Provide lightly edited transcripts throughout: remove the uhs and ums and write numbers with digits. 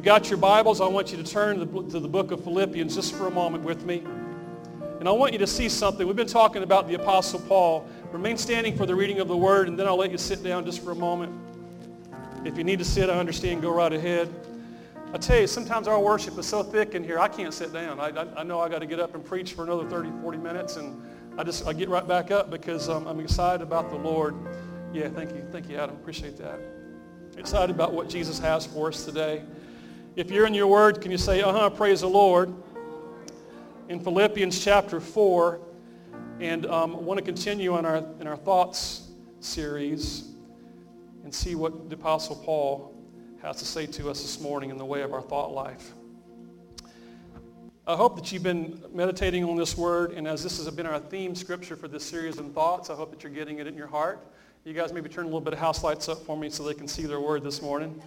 got your Bibles, I want you to turn to the book of Philippians just for a moment with me. And I want you to see something. We've been talking about the Apostle Paul. Remain standing for the reading of the Word, and then I'll let you sit down just for a moment. If you need to sit, I understand, go right ahead. I tell you, sometimes our worship is so thick in here, I can't sit down. I know I got to get up and preach for another 30, 40 minutes, and I get right back up because I'm excited about the Lord. Yeah, thank you, Adam. Appreciate that. Excited about what Jesus has for us today. If you're in your Word, can you say, praise the Lord? In Philippians chapter 4, and I want to continue in our thoughts series and see what the Apostle Paul has to say to us this morning in the way of our thought life. I hope that you've been meditating on this word, and as this has been our theme scripture for this series in thoughts, I hope that you're getting it in your heart. You guys maybe turn a little bit of house lights up for me so they can see their word this morning.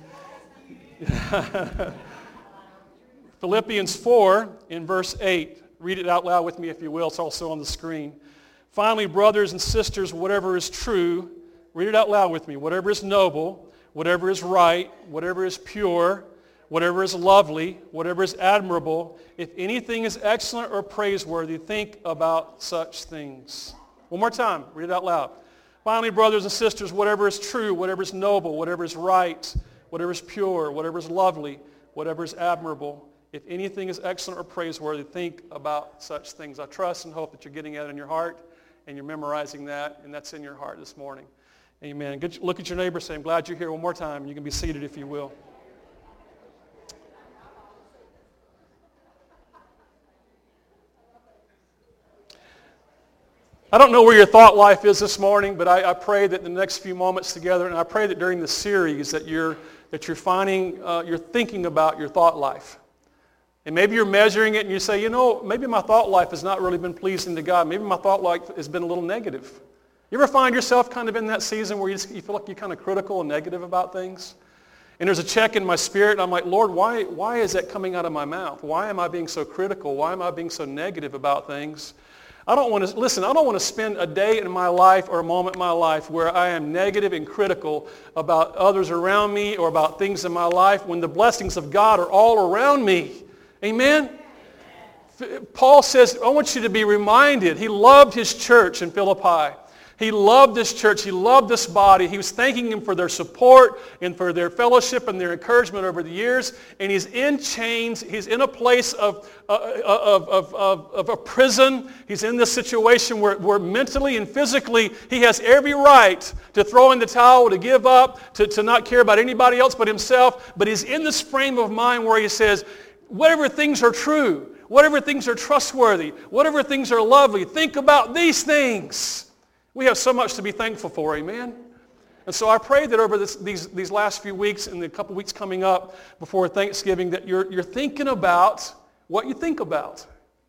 Philippians 4 in verse 8. Read it out loud with me if you will. It's also on the screen. Finally, brothers and sisters, whatever is true, read it out loud with me. Whatever is noble, whatever is right, whatever is pure, whatever is lovely, whatever is admirable, if anything is excellent or praiseworthy, think about such things. One more time. Read it out loud. Finally, brothers and sisters, whatever is true, whatever is noble, whatever is right, whatever is pure, whatever is lovely, whatever is admirable, if anything is excellent or praiseworthy, think about such things. I trust and hope that you're getting that in your heart and you're memorizing that, and that's in your heart this morning. Amen. Look at your neighbor, say, I'm glad you're here one more time. You can be seated if you will. I don't know where your thought life is this morning, but I pray that in the next few moments together, and I pray that during the series that you're thinking about your thought life. And maybe you're measuring it and you say, maybe my thought life has not really been pleasing to God. Maybe my thought life has been a little negative. You ever find yourself kind of in that season where you feel like you're kind of critical and negative about things? And there's a check in my spirit, and I'm like, Lord, why is that coming out of my mouth? Why am I being so critical? Why am I being so negative about things? I don't want to spend a day in my life or a moment in my life where I am negative and critical about others around me or about things in my life when the blessings of God are all around me. Amen? Paul says, I want you to be reminded. He loved his church in Philippi. He loved this church. He loved this body. He was thanking them for their support and for their fellowship and their encouragement over the years. And he's in chains. He's in a place of a prison. He's in this situation where mentally and physically he has every right to throw in the towel, to give up, to not care about anybody else but himself. But he's in this frame of mind where he says, whatever things are true, whatever things are trustworthy, whatever things are lovely, think about these things. We have so much to be thankful for, amen? And so I pray that over these last few weeks and the couple weeks coming up before Thanksgiving that you're thinking about what you think about.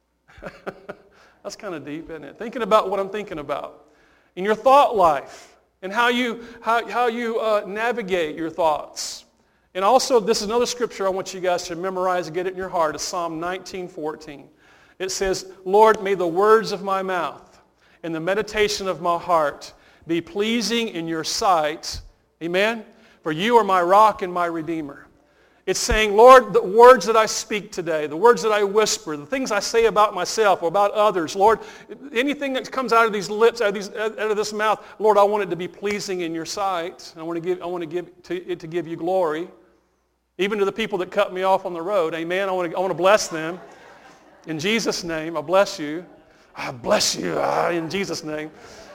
That's kind of deep, isn't it? Thinking about what I'm thinking about. In your thought life and how you navigate your thoughts. And also, this is another scripture I want you guys to memorize and get it in your heart. It's Psalm 19:14. It says, Lord, may the words of my mouth and the meditation of my heart be pleasing in your sight. Amen? For you are my rock and my redeemer. It's saying, Lord, the words that I speak today, the words that I whisper, the things I say about myself or about others, Lord, anything that comes out of these lips, out of this mouth, Lord, I want it to be pleasing in your sight. I want to give you glory. Even to the people that cut me off on the road. Amen? I want to bless them. In Jesus' name, I bless you. I bless you in Jesus' name.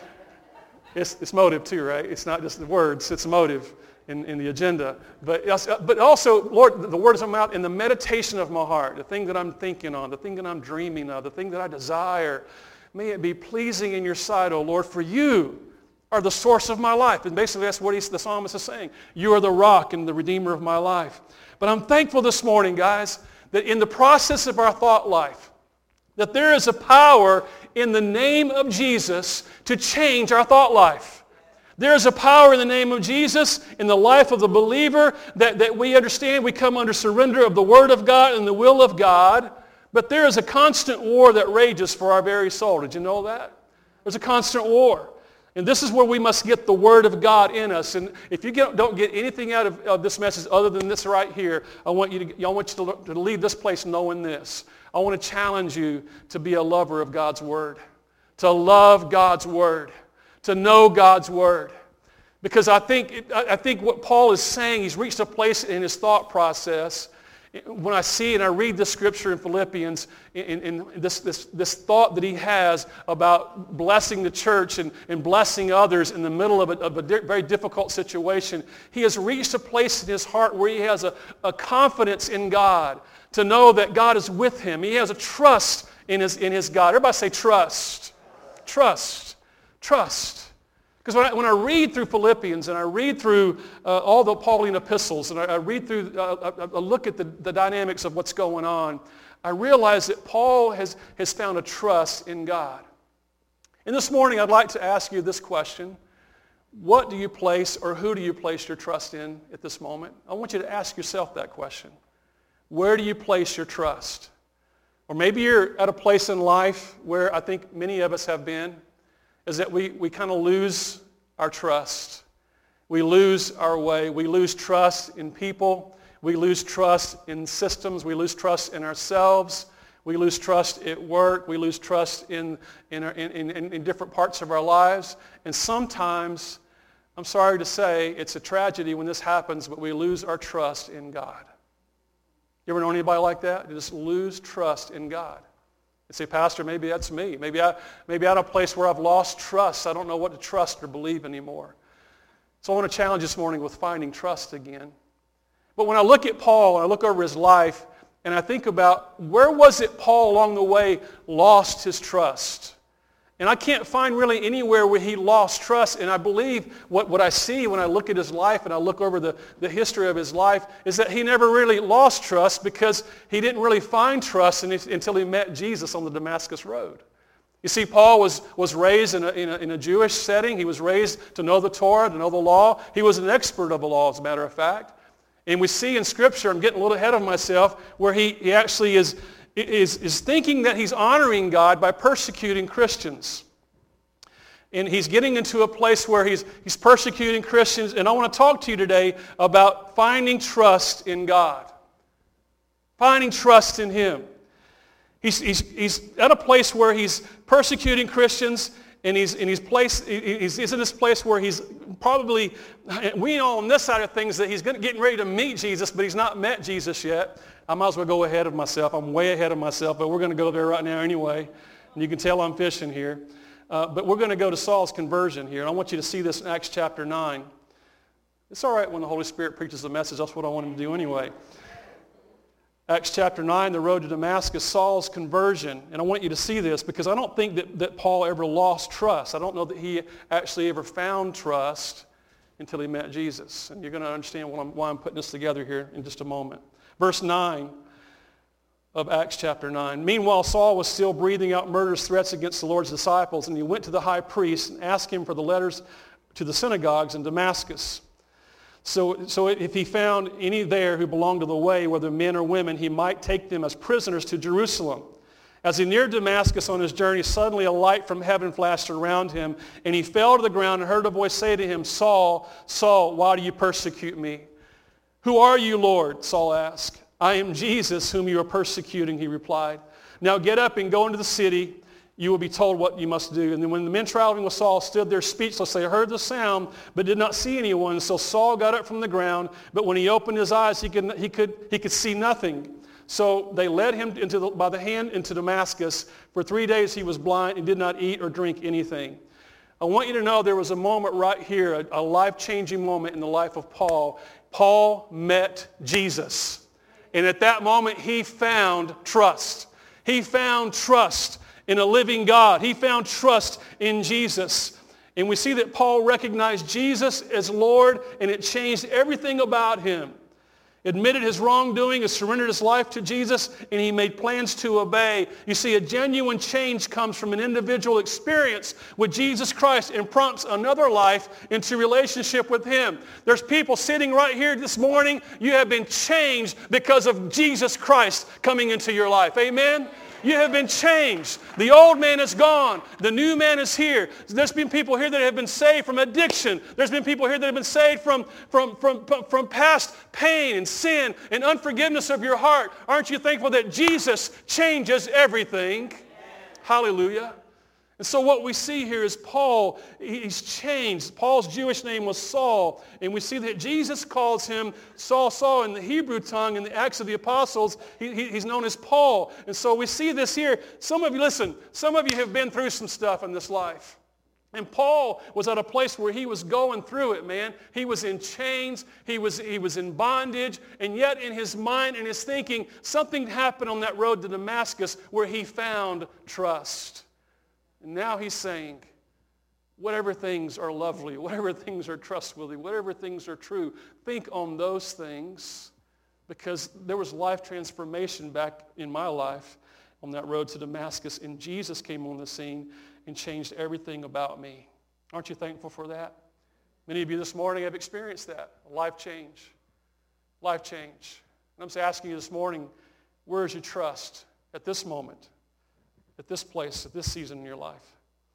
It's motive too, right? It's not just the words. It's motive in the agenda. But also, Lord, the words of my mouth and the meditation of my heart, the thing that I'm thinking on, the thing that I'm dreaming of, the thing that I desire, may it be pleasing in your sight, O Lord, for you are the source of my life. And basically that's what the psalmist is saying. You are the rock and the redeemer of my life. But I'm thankful this morning, guys, that in the process of our thought life, that there is a power in the name of Jesus to change our thought life. There is a power in the name of Jesus in the life of the believer that we understand. We come under surrender of the Word of God and the will of God. But there is a constant war that rages for our very soul. Did you know that? There's a constant war. And this is where we must get the Word of God in us. And if you don't get anything out of this message other than this right here, I want you to leave this place knowing this. I want to challenge you to be a lover of God's Word, to love God's Word, to know God's Word. Because I think what Paul is saying, he's reached a place in his thought process. When I see and I read this scripture in Philippians, in this thought that he has about blessing the church and blessing others in the middle of a very difficult situation, he has reached a place in his heart where he has a confidence in God, to know that God is with him. He has a trust in his God. Everybody say trust. Trust. Trust. Because when I read through Philippians and I read through all the Pauline epistles and I read through, I look at the dynamics of what's going on, I realize that Paul has found a trust in God. And this morning I'd like to ask you this question. What do you place or who do you place your trust in at this moment? I want you to ask yourself that question. Where do you place your trust? Or maybe you're at a place in life where I think many of us have been, is that we kind of lose our trust. We lose our way. We lose trust in people. We lose trust in systems. We lose trust in ourselves. We lose trust at work. We lose trust in different parts of our lives. And sometimes, I'm sorry to say, it's a tragedy when this happens, but we lose our trust in God. You ever know anybody like that? They just lose trust in God. You say, Pastor, maybe that's me. Maybe I'm at a place where I've lost trust. I don't know what to trust or believe anymore. So I want to challenge this morning with finding trust again. But when I look at Paul and I look over his life and I think about where was it Paul along the way lost his trust? And I can't find really anywhere where he lost trust. And I believe what I see when I look at his life and I look over the history of his life is that he never really lost trust because he didn't really find trust until he met Jesus on the Damascus Road. You see, Paul was raised in a Jewish setting. He was raised to know the Torah, to know the law. He was an expert of the law, as a matter of fact. And we see in Scripture, I'm getting a little ahead of myself, where he actually is thinking that he's honoring God by persecuting Christians. And he's getting into a place where he's persecuting Christians. And I want to talk to you today about finding trust in God. Finding trust in Him. He's at a place where he's persecuting Christians, and he's in this place where he's probably, we know on this side of things that he's getting ready to meet Jesus, but he's not met Jesus yet. I might as well go ahead of myself. I'm way ahead of myself, but we're going to go there right now anyway. And you can tell I'm fishing here. But we're going to go to Saul's conversion here. And I want you to see this in Acts chapter 9. It's all right when the Holy Spirit preaches the message. That's what I want him to do anyway. Acts chapter 9, the road to Damascus, Saul's conversion. And I want you to see this because I don't think that Paul ever lost trust. I don't know that he actually ever found trust until he met Jesus. And you're going to understand why I'm putting this together here in just a moment. Verse 9 of Acts chapter 9. Meanwhile, Saul was still breathing out murderous threats against the Lord's disciples, and he went to the high priest and asked him for the letters to the synagogues in Damascus. So if he found any there who belonged to the way, whether men or women, he might take them as prisoners to Jerusalem. As he neared Damascus on his journey, suddenly a light from heaven flashed around him, and he fell to the ground and heard a voice say to him, Saul, Saul, why do you persecute me? Who are you, Lord? Saul asked. I am Jesus, whom you are persecuting, he replied. Now get up and go into the city. You will be told what you must do. And then when the men traveling with Saul stood there speechless, they heard the sound, but did not see anyone. So Saul got up from the ground, but when he opened his eyes, he could see nothing. So they led him by the hand into Damascus. For 3 days he was blind and did not eat or drink anything. I want you to know there was a moment right here, a life-changing moment in the life of Paul. Paul met Jesus. And at that moment, he found trust. He found trust in a living God. He found trust in Jesus. And we see that Paul recognized Jesus as Lord, and it changed everything about him. Admitted his wrongdoing, has surrendered his life to Jesus, and he made plans to obey. You see, a genuine change comes from an individual experience with Jesus Christ and prompts another life into relationship with him. There's people sitting right here this morning. You have been changed because of Jesus Christ coming into your life. Amen? You have been changed. The old man is gone. The new man is here. There's been people here that have been saved from addiction. There's been people here that have been saved from past pain and sin and unforgiveness of your heart. Aren't you thankful that Jesus changes everything? Hallelujah. And so what we see here is Paul, he's changed. Paul's Jewish name was Saul. And we see that Jesus calls him Saul, Saul. In the Hebrew tongue, in the Acts of the Apostles, he's known as Paul. And so we see this here. Some of you, listen, some of you have been through some stuff in this life. And Paul was at a place where he was going through it, man. He was in chains. He was in bondage. And yet in his mind and his thinking, something happened on that road to Damascus where he found trust. And now he's saying, whatever things are lovely, whatever things are trustworthy, whatever things are true, think on those things, because there was life transformation back in my life on that road to Damascus, and Jesus came on the scene and changed everything about me. Aren't you thankful for that? Many of you this morning have experienced that, life change. Life change. And I'm just asking you this morning, where is your trust at this moment? At this place, at this season in your life.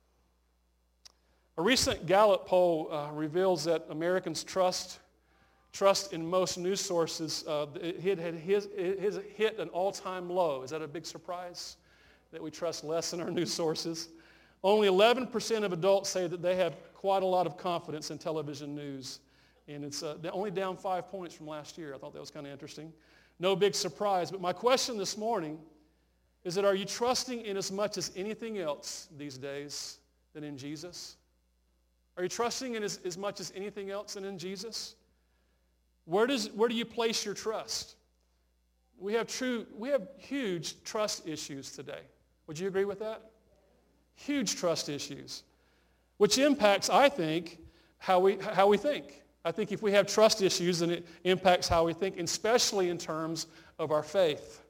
A recent Gallup poll reveals that Americans trust in most news sources. It has hit an all-time low. Is that a big surprise that we trust less in our news sources? Only 11% of adults say that they have quite a lot of confidence in television news. And it's only down 5 points from last year. I thought that was kind of interesting. No big surprise. But my question this morning is that, are you trusting in as much as anything else these days than in Jesus? Are you trusting in as much as anything else than in Jesus? Where do you place your trust? We have huge trust issues today. Would you agree with that? Huge trust issues, which impacts, I think, how we think. I think if we have trust issues, then it impacts how we think, especially in terms of our faith.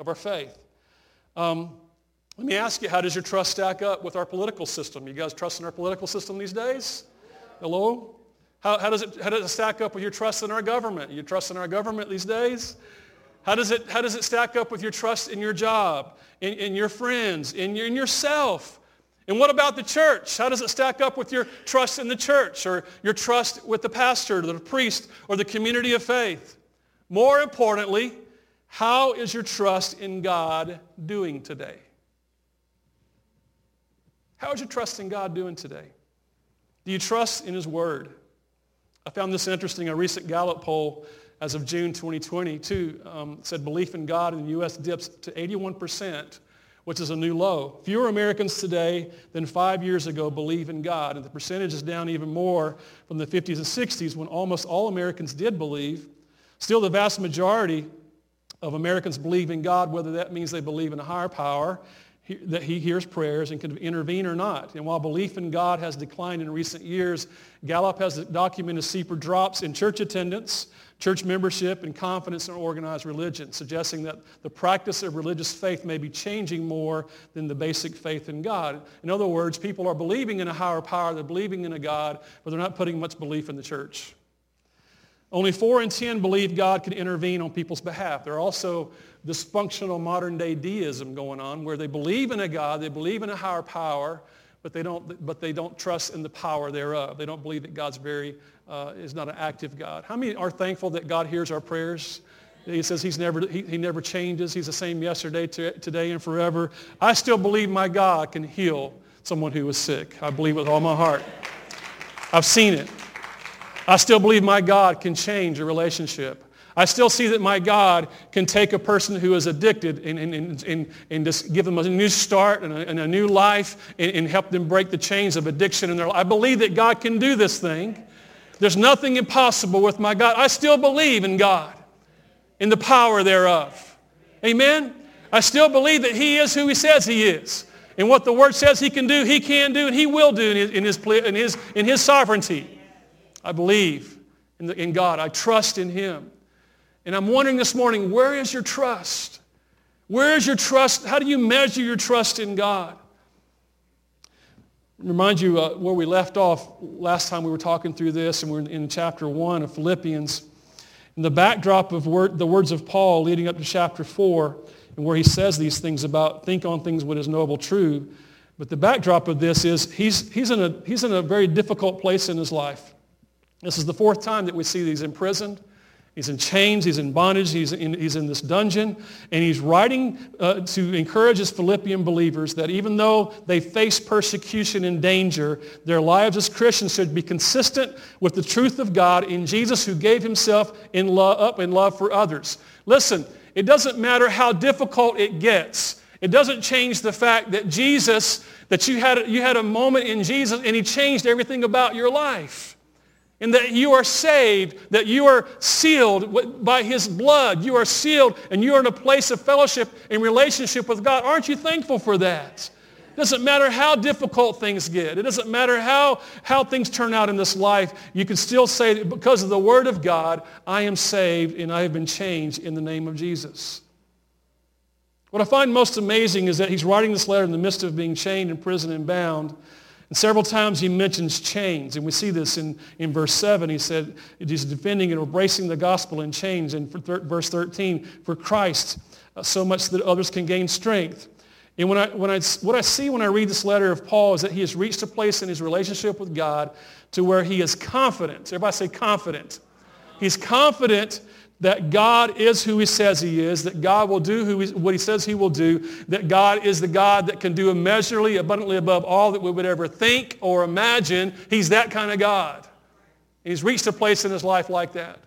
Let me ask you, how does your trust stack up with our political system? You guys trust in our political system these days? Hello? How does it stack up with your trust in our government? You trust in our government these days? How does it stack up with your trust in your job, in your friends, in yourself? And what about the church? How does it stack up with your trust in the church, or your trust with the pastor, or the priest, or the community of faith? More importantly, how is your trust in God doing today? How is your trust in God doing today? Do you trust in his word? I found this interesting. A recent Gallup poll as of June 2022 said belief in God in the U.S. dips to 81%, which is a new low. Fewer Americans today than 5 years ago believe in God, and the percentage is down even more from the 50s and 60s when almost all Americans did believe. Still, the vast majority of Americans believe in God, whether that means they believe in a higher power, that he hears prayers and can intervene or not. And while belief in God has declined in recent years, Gallup has documented steeper drops in church attendance, church membership, and confidence in organized religion, suggesting that the practice of religious faith may be changing more than the basic faith in God. In other words, people are believing in a higher power, they're believing in a God, but they're not putting much belief in the church. Only 4 in 10 believe God can intervene on people's behalf. There are also dysfunctional modern-day deism going on, where they believe in a God, they believe in a higher power, but they don't trust in the power thereof. They don't believe that God's is not an active God. How many are thankful that God hears our prayers? He says he never changes. He's the same yesterday, today, and forever. I still believe my God can heal someone who is sick. I believe with all my heart. I've seen it. I still believe my God can change a relationship. I still see that my God can take a person who is addicted and just give them a new start and a new life and help them break the chains of addiction in their life. I believe that God can do this thing. There's nothing impossible with my God. I still believe in God, in the power thereof. Amen? I still believe that he is who he says he is. And what the word says he can do, and he will do in his sovereignty. I believe in God. I trust in him. And I'm wondering this morning, where is your trust? Where is your trust? How do you measure your trust in God? Remind you where we left off last time we were talking through this, and we're in chapter 1 of Philippians. In the backdrop of the words of Paul leading up to chapter 4, and where he says these things about think on things what is noble, true. But the backdrop of this is he's in a very difficult place in his life. This is the fourth time that we see that he's imprisoned. He's in chains, he's in bondage, he's in this dungeon, and he's writing to encourage his Philippian believers that even though they face persecution and danger, their lives as Christians should be consistent with the truth of God in Jesus, who gave himself up in love for others. Listen, it doesn't matter how difficult it gets. It doesn't change the fact that Jesus, that you had a moment in Jesus and he changed everything about your life. And that you are saved, that you are sealed by his blood. You are sealed and you are in a place of fellowship and relationship with God. Aren't you thankful for that? It doesn't matter how difficult things get. It doesn't matter how things turn out in this life. You can still say that because of the word of God, I am saved and I have been changed in the name of Jesus. What I find most amazing is that he's writing this letter in the midst of being chained in prison and bound. And several times he mentions chains, and we see this in verse 7. He said he's defending and embracing the gospel in chains. And verse 13, for Christ, so much that others can gain strength. And what I see when I read this letter of Paul is that he has reached a place in his relationship with God to where he is confident. Everybody say confident. He's confident that God is who he says he is, that God will do what he says he will do, that God is the God that can do immeasurably, abundantly above all that we would ever think or imagine. He's that kind of God. And he's reached a place in his life like that.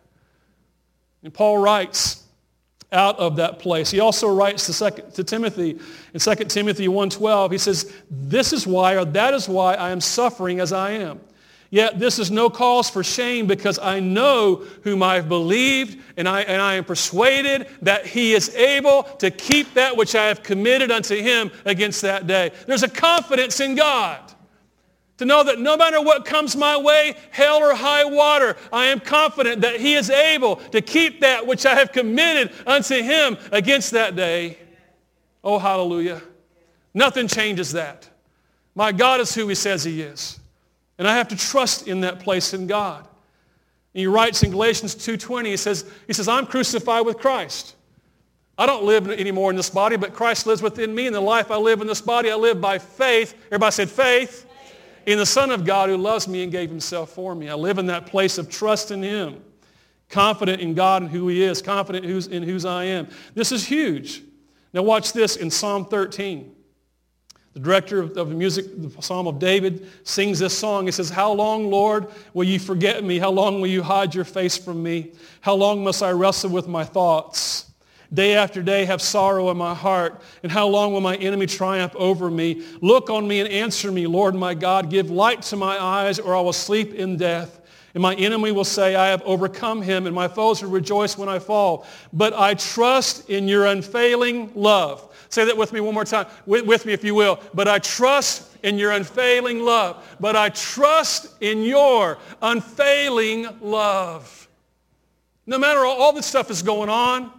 And Paul writes out of that place. He also writes to Timothy in 2 Timothy 1:12. He says, this is why, or that is why I am suffering as I am. Yet this is no cause for shame, because I know whom I have believed, and I am persuaded that he is able to keep that which I have committed unto him against that day. There's a confidence in God to know that no matter what comes my way, hell or high water, I am confident that he is able to keep that which I have committed unto him against that day. Oh, hallelujah. Nothing changes that. My God is who he says he is. And I have to trust in that place in God. And he writes in Galatians 2:20, he says, I'm crucified with Christ. I don't live anymore in this body, but Christ lives within me. And the life I live in this body, I live by faith. Everybody said faith. In the Son of God who loves me and gave himself for me. I live in that place of trust in him. Confident in God and who he is. Confident in whose I am. This is huge. Now watch this in Psalm 13. The director of the music, the Psalm of David, sings this song. He says, how long, Lord, will you forget me? How long will you hide your face from me? How long must I wrestle with my thoughts? Day after day have sorrow in my heart. And how long will my enemy triumph over me? Look on me and answer me, Lord my God. Give light to my eyes, or I will sleep in death. And my enemy will say, I have overcome him, and my foes will rejoice when I fall. But I trust in your unfailing love. Say that with me one more time. With me if you will. But I trust in your unfailing love. But I trust in your unfailing love. No matter all this stuff is going on,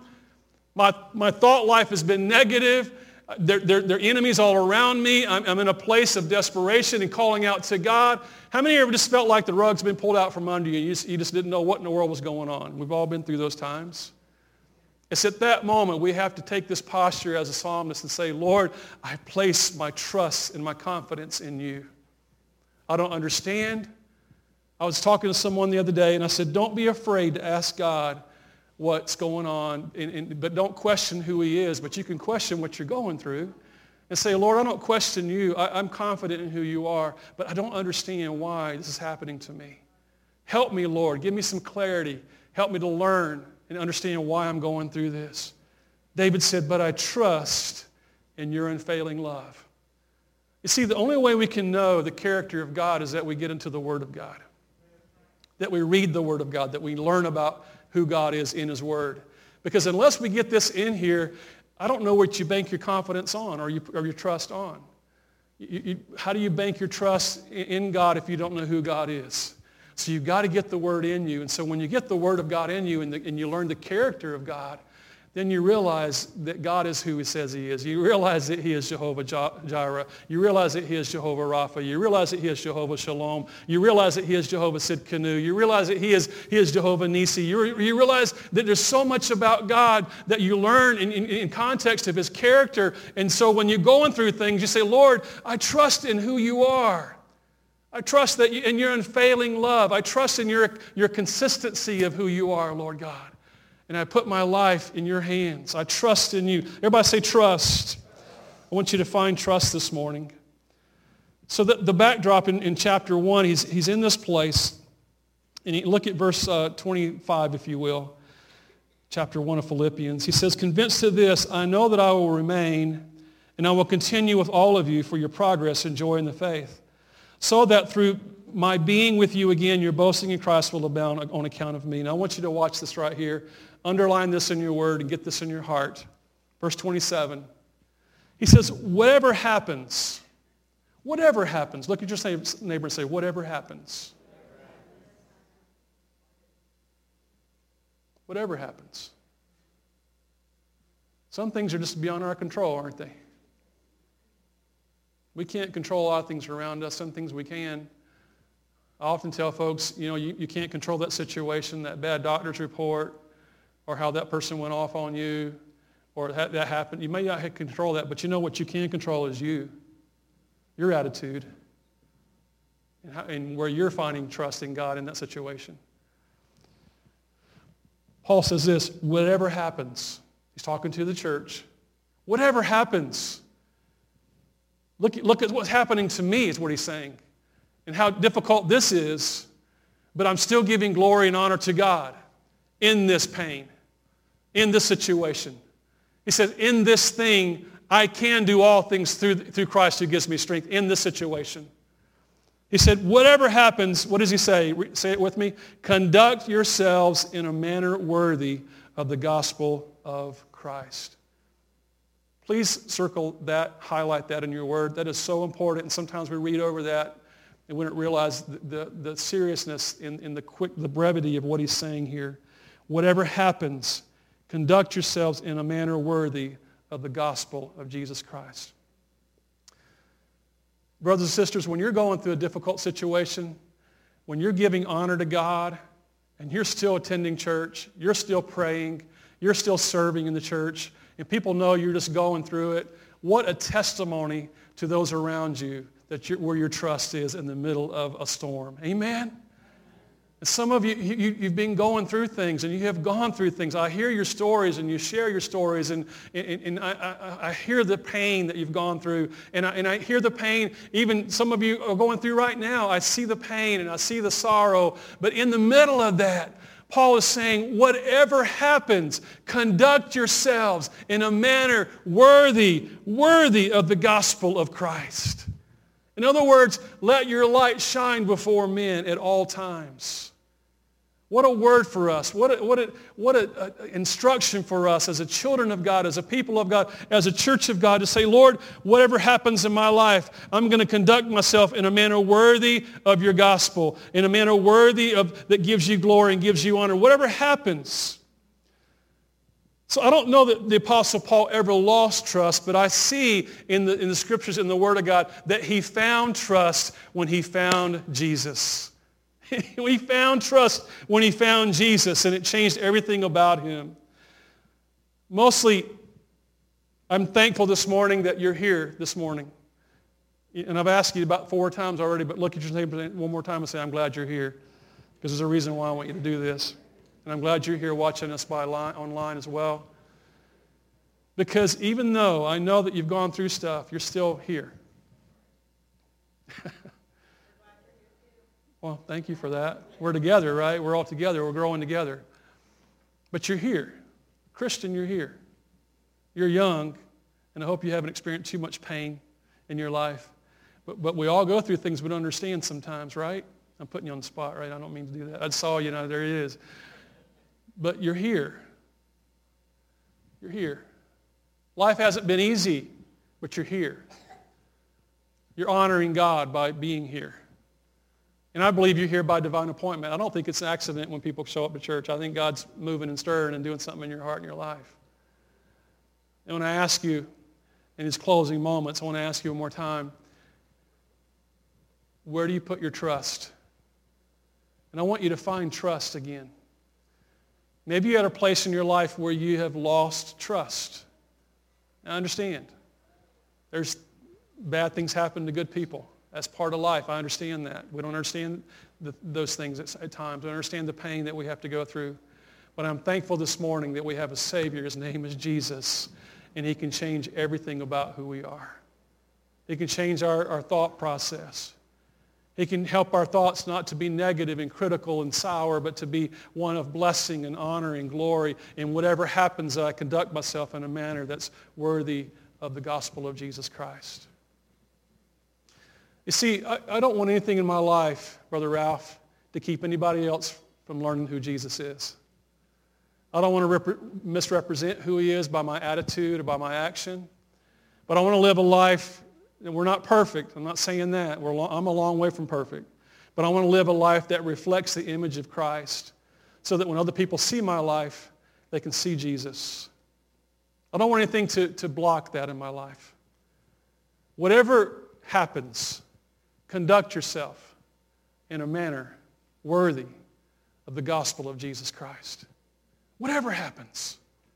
my thought life has been negative. There are enemies all around me. I'm in a place of desperation and calling out to God. How many of you ever just felt like the rug's been pulled out from under you? You just didn't know what in the world was going on. We've all been through those times. It's at that moment we have to take this posture as a psalmist and say, Lord, I place my trust and my confidence in you. I don't understand. I was talking to someone the other day and I said, don't be afraid to ask God what's going on, but don't question who he is. But you can question what you're going through and say, Lord, I don't question you. I'm confident in who you are, but I don't understand why this is happening to me. Help me, Lord. Give me some clarity. Help me to learn and understand why I'm going through this. David said, but I trust in your unfailing love. You see, the only way we can know the character of God is that we get into the Word of God, that we read the Word of God, that we learn about who God is in his Word. Because unless we get this in here, I don't know what you bank your confidence on or your trust on. How do you bank your trust in God if you don't know who God is? So you've got to get the Word in you. And so when you get the Word of God in you and you learn the character of God, then you realize that God is who he says he is. You realize that he is Jehovah Jireh. You realize that he is Jehovah Rapha. You realize that he is Jehovah Shalom. You realize that he is Jehovah Sidkenu. You realize that he is Jehovah Nisi. You realize that there's so much about God that you learn in context of his character. And so when you're going through things, you say, Lord, I trust in who you are. I trust that in your unfailing love. I trust in your consistency of who you are, Lord God. And I put my life in your hands. I trust in you. Everybody say trust. I want you to find trust this morning. So the backdrop in chapter 1, he's in this place. And look at verse 25, if you will. Chapter 1 of Philippians. He says, convinced of this, I know that I will remain, and I will continue with all of you for your progress and joy in the faith, so that through my being with you again, your boasting in Christ will abound on account of me. Now I want you to watch this right here. Underline this in your word and get this in your heart. Verse 27. He says, whatever happens, look at your neighbor and say, whatever happens. Whatever happens. Some things are just beyond our control, aren't they? We can't control a lot of things around us. Some things we can. I often tell folks, you can't control that situation, that bad doctor's report, or how that person went off on you, or that happened. You may not control that, but you know what you can control is you, your attitude, and where you're finding trust in God in that situation. Paul says this, whatever happens, he's talking to the church, whatever happens, look at what's happening to me is what he's saying, and how difficult this is, but I'm still giving glory and honor to God in this pain, in this situation. He says, in this thing, I can do all things through Christ who gives me strength in this situation. He said, whatever happens, what does he say? Say it with me. Conduct yourselves in a manner worthy of the gospel of Christ. Please circle that, highlight that in your word. That is so important. And sometimes we read over that and we don't realize the seriousness in the brevity of what he's saying here. Whatever happens, conduct yourselves in a manner worthy of the gospel of Jesus Christ. Brothers and sisters, when you're going through a difficult situation, when you're giving honor to God, and you're still attending church, you're still praying, you're still serving in the church, and people know you're just going through it, what a testimony to those around you where your trust is in the middle of a storm. Amen? And some of you, you've been going through things, and you have gone through things. I hear your stories, and you share your stories, and I hear the pain that you've gone through, and I hear the pain even some of you are going through right now. I see the pain, and I see the sorrow, but in the middle of that, Paul is saying, whatever happens, conduct yourselves in a manner worthy of the gospel of Christ. In other words, let your light shine before men at all times. What a word for us. What an instruction for us as a children of God, as a people of God, as a church of God to say, Lord, whatever happens in my life, I'm going to conduct myself in a manner worthy of your gospel, in a manner worthy that gives you glory and gives you honor. Whatever happens. So I don't know that the Apostle Paul ever lost trust, but I see in the scriptures, in the Word of God, that he found trust when he found Jesus. He found trust when he found Jesus, and it changed everything about him. Mostly, I'm thankful this morning that you're here this morning. And I've asked you about 4 times already, but look at your neighbor one more time and say, I'm glad you're here, because there's a reason why I want you to do this. And I'm glad you're here watching us online as well. Because even though I know that you've gone through stuff, you're still here. Well, thank you for that. We're together, right? We're all together. We're growing together. But you're here. Christian, you're here. You're young, and I hope you haven't experienced too much pain in your life. But we all go through things we don't understand sometimes, right? I'm putting you on the spot, right? I don't mean to do that. I saw you, there it is. But you're here. You're here. Life hasn't been easy, but you're here. You're honoring God by being here. And I believe you're here by divine appointment. I don't think it's an accident when people show up to church. I think God's moving and stirring and doing something in your heart and your life. And when I ask you in these closing moments, I want to ask you one more time, where do you put your trust? And I want you to find trust again. Maybe you're at a place in your life where you have lost trust. I understand. There's bad things happen to good people. That's part of life. I understand that. We don't understand those things at times. We don't understand the pain that we have to go through. But I'm thankful this morning that we have a Savior. His name is Jesus. And he can change everything about who we are. He can change our thought process. He can help our thoughts not to be negative and critical and sour, but to be one of blessing and honor and glory. And whatever happens, I conduct myself in a manner that's worthy of the gospel of Jesus Christ. You see, I don't want anything in my life, Brother Ralph, to keep anybody else from learning who Jesus is. I don't want to misrepresent who he is by my attitude or by my action. But I want to live a life, and we're not perfect. I'm not saying that. I'm a long way from perfect. But I want to live a life that reflects the image of Christ so that when other people see my life, they can see Jesus. I don't want anything to block that in my life. Whatever happens, conduct yourself in a manner worthy of the gospel of Jesus Christ. Whatever happens.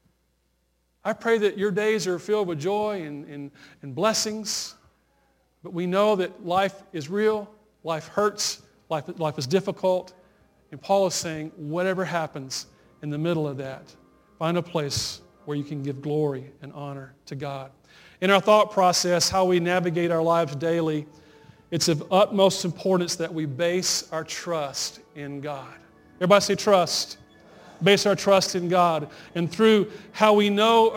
I pray that your days are filled with joy and blessings. But we know that life is real. Life hurts. Life is difficult. And Paul is saying, whatever happens in the middle of that, find a place where you can give glory and honor to God. In our thought process, how we navigate our lives daily, it's of utmost importance that we base our trust in God. Everybody say trust. Base our trust in God. And through how we know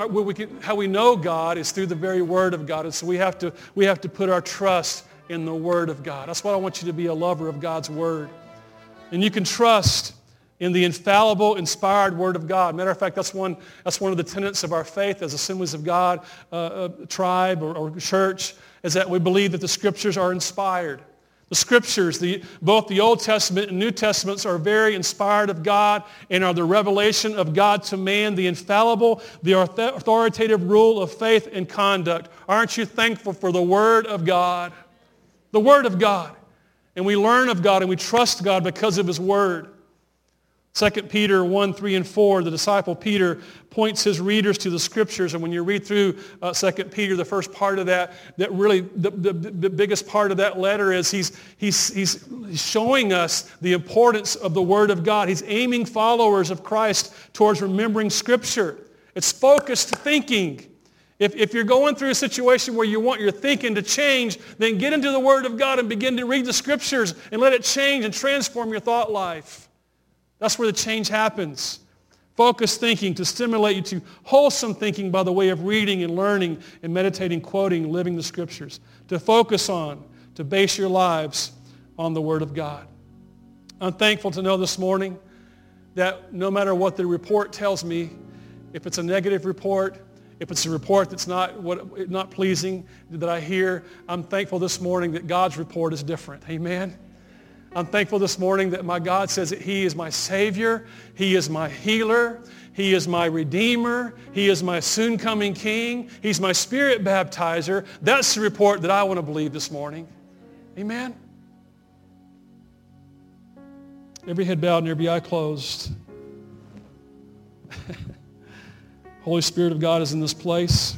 God is through the very Word of God. And so we have to put our trust in the Word of God. That's why I want you to be a lover of God's Word. And you can trust in the infallible, inspired Word of God. Matter of fact, that's one of the tenets of our faith as Assemblies of God tribe or church, is that we believe that the Scriptures are inspired. The Scriptures, both the Old Testament and New Testaments, are very inspired of God and are the revelation of God to man, the infallible, the authoritative rule of faith and conduct. Aren't you thankful for the Word of God? The Word of God. And we learn of God and we trust God because of His Word. 2 Peter 1, 3, and 4, the disciple Peter points his readers to the Scriptures. And when you read through 2 Peter, the first part of that really, the biggest part of that letter is he's showing us the importance of the Word of God. He's aiming followers of Christ towards remembering Scripture. It's focused thinking. If you're going through a situation where you want your thinking to change, then get into the Word of God and begin to read the Scriptures and let it change and transform your thought life. That's where the change happens. Focused thinking to stimulate you to wholesome thinking by the way of reading and learning and meditating, quoting, living the Scriptures. To focus on, to base your lives on the Word of God. I'm thankful to know this morning that no matter what the report tells me, if it's a negative report, if it's a report that's not pleasing that I hear, I'm thankful this morning that God's report is different. Amen. I'm thankful this morning that my God says that He is my Savior. He is my healer. He is my Redeemer. He is my soon-coming King. He's my Spirit baptizer. That's the report that I want to believe this morning. Amen? Every head bowed and every eye closed. Holy Spirit of God is in this place.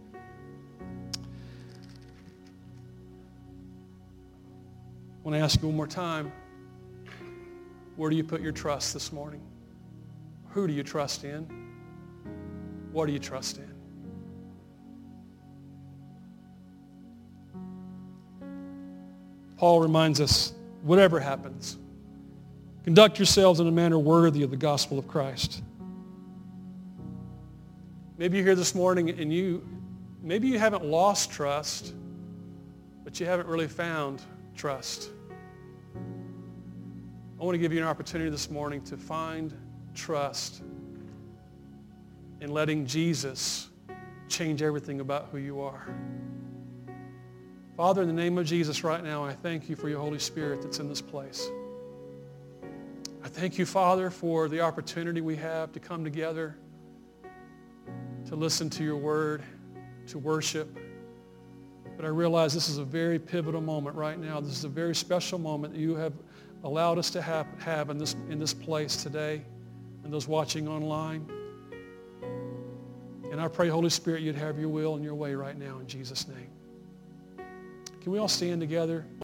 I want to ask you one more time, where do you put your trust this morning? Who do you trust in? What do you trust in? Paul reminds us, whatever happens, conduct yourselves in a manner worthy of the gospel of Christ. Maybe you're here this morning and maybe you haven't lost trust, but you haven't really found trust. I want to give you an opportunity this morning to find trust in letting Jesus change everything about who you are. Father, in the name of Jesus right now, I thank you for your Holy Spirit that's in this place. I thank you, Father, for the opportunity we have to come together to listen to your word, to worship. But I realize this is a very pivotal moment right now. This is a very special moment that you have allowed us to have in this place today, and those watching online. And I pray, Holy Spirit, you'd have your will and your way right now in Jesus' name. Can we all stand together?